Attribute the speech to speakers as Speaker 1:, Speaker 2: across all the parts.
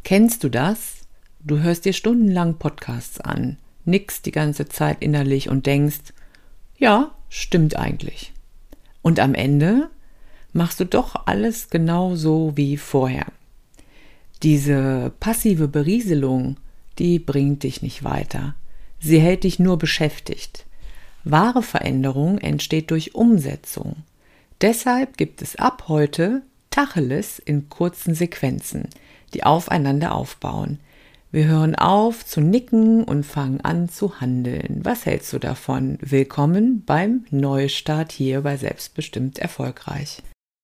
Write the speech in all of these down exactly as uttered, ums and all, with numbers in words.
Speaker 1: Kennst du das? Du hörst dir stundenlang Podcasts an, nickst die ganze Zeit innerlich und denkst, ja, stimmt eigentlich. Und am Ende machst du doch alles genau so wie vorher. Diese passive Berieselung, die bringt dich nicht weiter. Sie hält dich nur beschäftigt. Wahre Veränderung entsteht durch Umsetzung. Deshalb gibt es ab heute Tacheles in kurzen Sequenzen, die aufeinander aufbauen. Wir hören auf zu nicken und fangen an zu handeln. Was hältst du davon? Willkommen beim Neustart hier bei Selbstbestimmt Erfolgreich.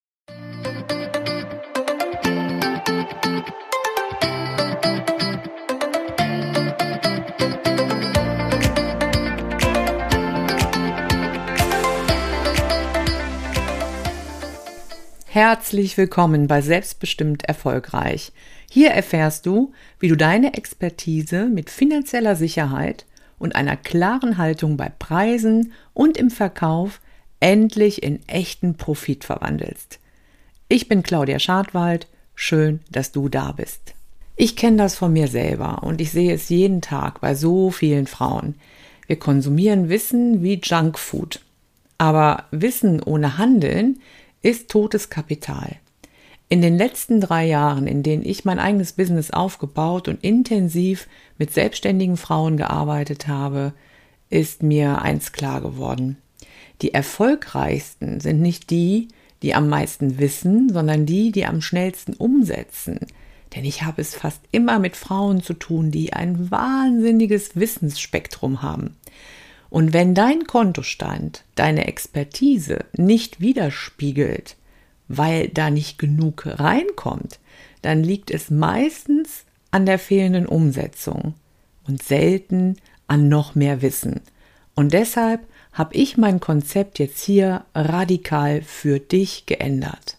Speaker 1: Herzlich willkommen bei Selbstbestimmt Erfolgreich. Hier erfährst du, wie du deine Expertise mit finanzieller Sicherheit und einer klaren Haltung bei Preisen und im Verkauf endlich in echten Profit verwandelst. Ich bin Claudia Schadwald, schön, dass du da bist. Ich kenne das von mir selber und ich sehe es jeden Tag bei so vielen Frauen. Wir konsumieren Wissen wie Junkfood, aber Wissen ohne Handeln ist totes Kapital. In den letzten drei Jahren, in denen ich mein eigenes Business aufgebaut und intensiv mit selbstständigen Frauen gearbeitet habe, ist mir eins klar geworden. Die erfolgreichsten sind nicht die, die am meisten wissen, sondern die, die am schnellsten umsetzen. Denn ich habe es fast immer mit Frauen zu tun, die ein wahnsinniges Wissensspektrum haben. Und wenn dein Kontostand deine Expertise nicht widerspiegelt, weil da nicht genug reinkommt, dann liegt es meistens an der fehlenden Umsetzung und selten an noch mehr Wissen. Und deshalb habe ich mein Konzept jetzt hier radikal für dich geändert.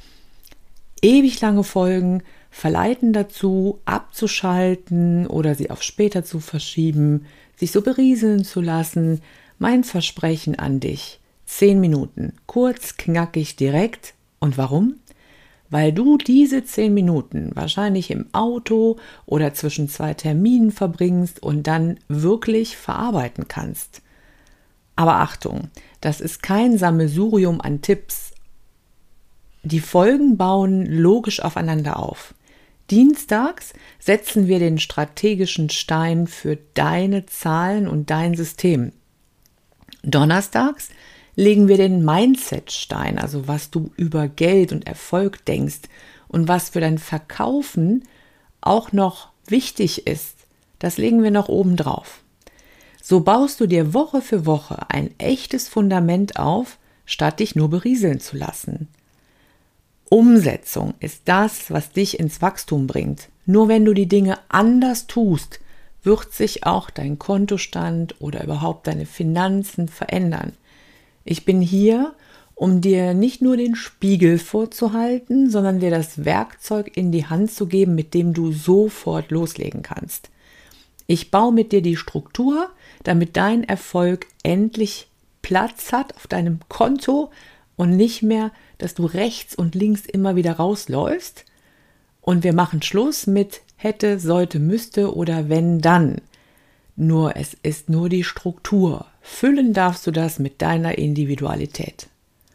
Speaker 1: Ewig lange Folgen verleiten dazu, abzuschalten oder sie auf später zu verschieben, sich so berieseln zu lassen. Mein Versprechen an dich: zehn Minuten, kurz, knackig, direkt. Und warum? Weil du diese zehn Minuten wahrscheinlich im Auto oder zwischen zwei Terminen verbringst und dann wirklich verarbeiten kannst. Aber Achtung, das ist kein Sammelsurium an Tipps. Die Folgen bauen logisch aufeinander auf. Dienstags setzen wir den strategischen Stein für deine Zahlen und dein System. Donnerstags legen wir den Mindset-Stein, also was du über Geld und Erfolg denkst und was für dein Verkaufen auch noch wichtig ist. Das legen wir noch oben drauf. So baust du dir Woche für Woche ein echtes Fundament auf, statt dich nur berieseln zu lassen. Umsetzung ist das, was dich ins Wachstum bringt. Nur wenn du die Dinge anders tust, wird sich auch dein Kontostand oder überhaupt deine Finanzen verändern. Ich bin hier, um dir nicht nur den Spiegel vorzuhalten, sondern dir das Werkzeug in die Hand zu geben, mit dem du sofort loslegen kannst. Ich baue mit dir die Struktur, damit dein Erfolg endlich Platz hat auf deinem Konto und nicht mehr, dass du rechts und links immer wieder rausläufst. Und wir machen Schluss mit hätte, sollte, müsste oder wenn, dann. Nur es ist nur die Struktur. Füllen darfst du das mit deiner Individualität.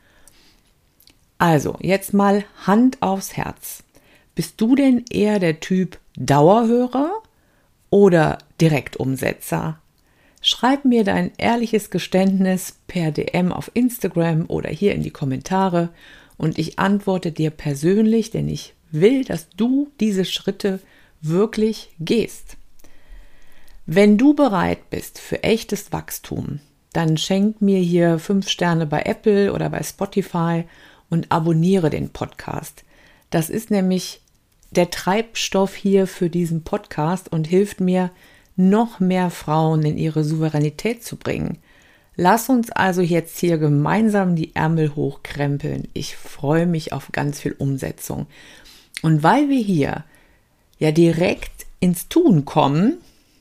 Speaker 1: Also, jetzt mal Hand aufs Herz. Bist du denn eher der Typ Dauerhörer oder Direktumsetzer? Schreib mir dein ehrliches Geständnis per D M auf Instagram oder hier in die Kommentare und ich antworte dir persönlich, denn ich will, dass du diese Schritte wirklich gehst. Wenn du bereit bist für echtes Wachstum, dann schenk mir hier fünf Sterne bei Apple oder bei Spotify und abonniere den Podcast. Das ist nämlich der Treibstoff hier für diesen Podcast und hilft mir, noch mehr Frauen in ihre Souveränität zu bringen. Lass uns also jetzt hier gemeinsam die Ärmel hochkrempeln. Ich freue mich auf ganz viel Umsetzung. Und weil wir hier ja direkt ins Tun kommen,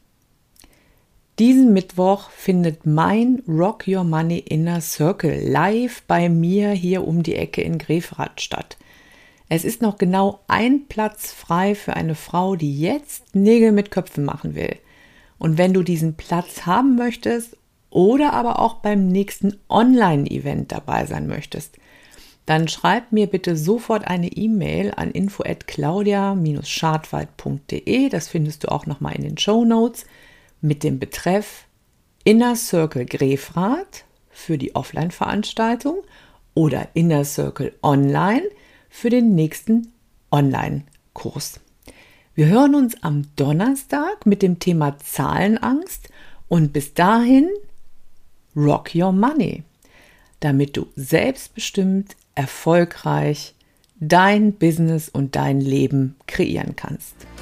Speaker 1: diesen Mittwoch findet mein Rock Your Money Inner Circle live bei mir hier um die Ecke in Grefrath statt. Es ist noch genau ein Platz frei für eine Frau, die jetzt Nägel mit Köpfen machen will. Und wenn du diesen Platz haben möchtest oder aber auch beim nächsten Online-Event dabei sein möchtest, dann schreib mir bitte sofort eine E-Mail an info at claudia dash schartweit punkt de. Das findest du auch nochmal in den Shownotes mit dem Betreff Inner Circle Grefrath für die Offline-Veranstaltung oder Inner Circle Online für den nächsten Online-Kurs. Wir hören uns am Donnerstag mit dem Thema Zahlenangst und bis dahin rock your money, damit du selbstbestimmt, erfolgreich dein Business und dein Leben kreieren kannst.